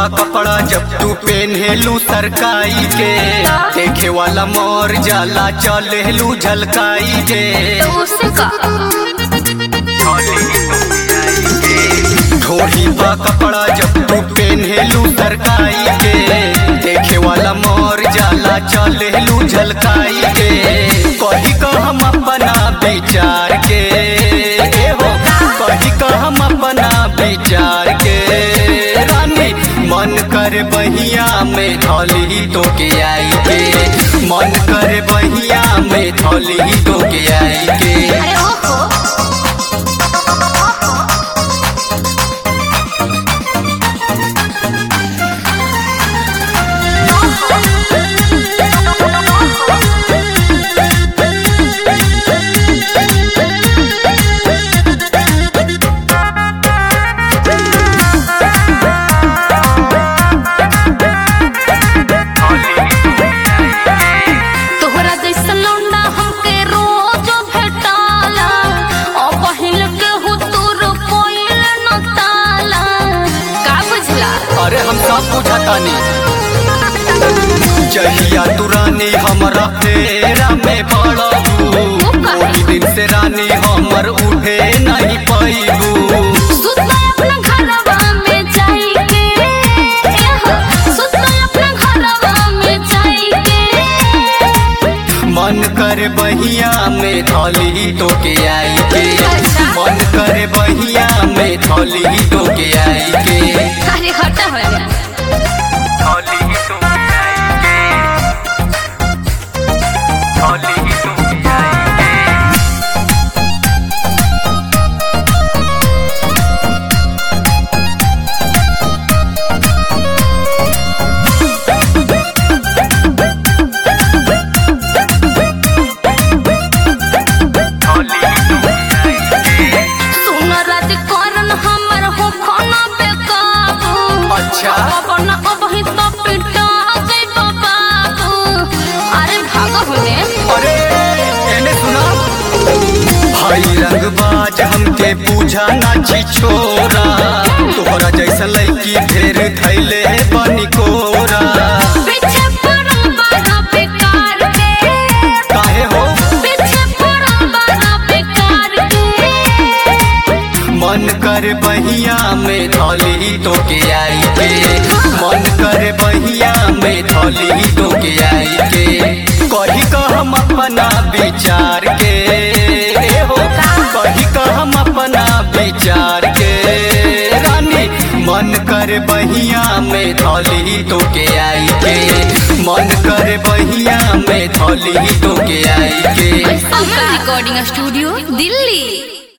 बा कपड़ा जब तू पहनेलू सरकाई के, देखे वाला मोर जाला चलेलू झलकाई के। ढोरी बा कपड़ा जब तू पहनेलू सरकाई के, देखे वाला मोर जाला चलेलू झलकाई के। कही का हम अपना विचार के हो, कही का हम अपना विचार के। रानी मन कर बहिया में थौली तो के आई के, मन कर बहिया में थौली तो के आई के। अरे हम सब बुझतानी, जहिया तू रानी हमरा फेरा में पड़बू, ओही दिन से रानी हमर उठे नहीं पैबू। मन कर बहिया में थौली तो के आई के, मन कर बहिया में थौली तो के आई के। अरे हटा हो गया। थौली तो के आई के, थौली तो के आई के। अच्छा अरे भागो होने। अरे एने सुना, भाई रंगबाज हमके पूछा नाची छोरा, तोहरा जैसा लड़की ढेर थैले बनी कोरा। पीछे पड़ा बड़ा बेकार के, काहे हो पीछे पड़ा बड़ा बेकार के। मन कर बहिया में थौली तो के आई के, मन कर बहिया में थौली तो के आई के। कही का हम अपना विचार के हो, कही का हम अपना विचार के। रानी मन कर बहिया में थौली तो के आई के, मन कर बहिया में थौली तो के आई के। Recording studio Delhi.